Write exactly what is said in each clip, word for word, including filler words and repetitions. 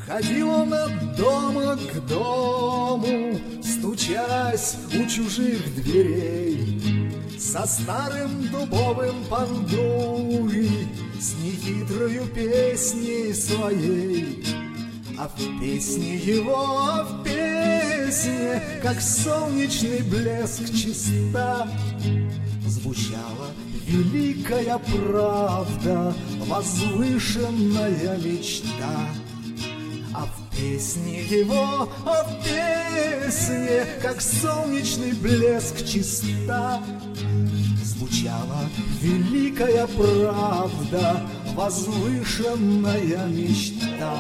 Ходил он от дома к дому, стучась у чужих дверей, со старым дубовым пандури, с нехитрою песней своей. А в песне его, а в песне, как солнечный блеск чиста, звучала великая правда, возвышенная мечта. А в песне его, а в песне, как солнечный блеск чиста, звучала великая правда, возвышенная мечта.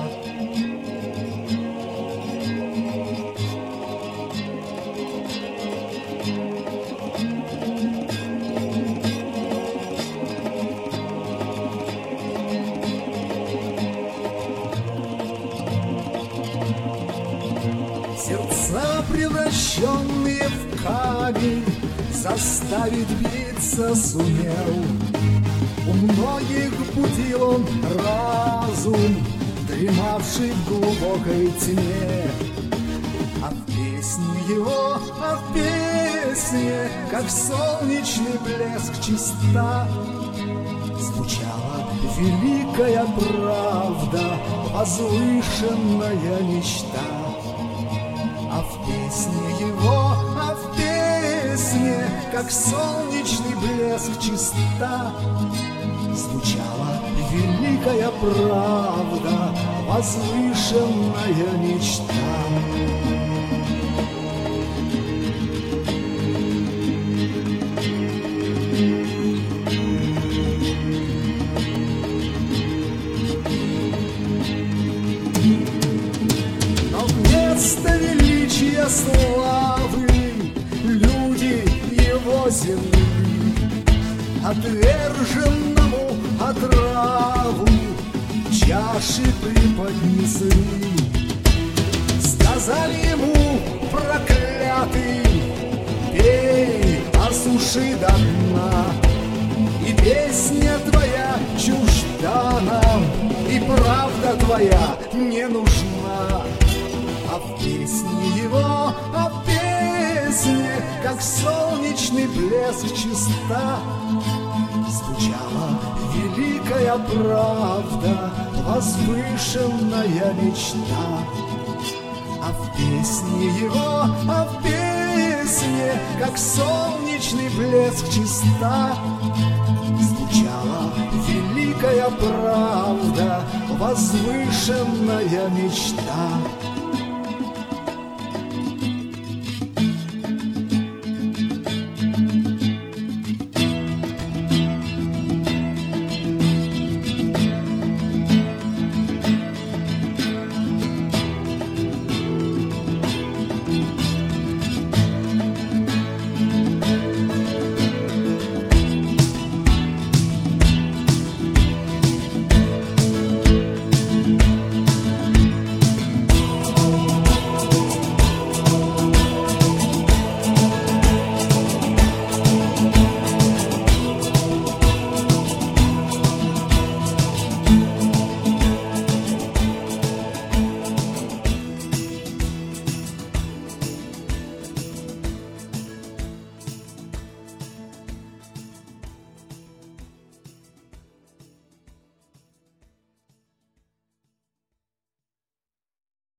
Сердца, превращенные в камень, заставить биться сумел. У многих будил он разум, дремавший в глубокой тьме. А в песне его, а в песне, как солнечный блеск чиста, звучала великая правда, возвышенная мечта. А в песне его, а в песне, как солнечный блеск чиста, звучала великая правда, возвышенная мечта. Но вместо величия славы люди его земли отверженному отраву чаши преподнесли. Сказали ему: проклятый, пей, осуши до дна, и песня твоя чужда нам, и правда твоя не нужна. А в песне его, а в песне, как солнечный блеск чиста, звучала великая правда, возвышенная мечта. А в песне его, а в песне, как солнечный блеск чиста, звучала великая правда, возвышенная мечта.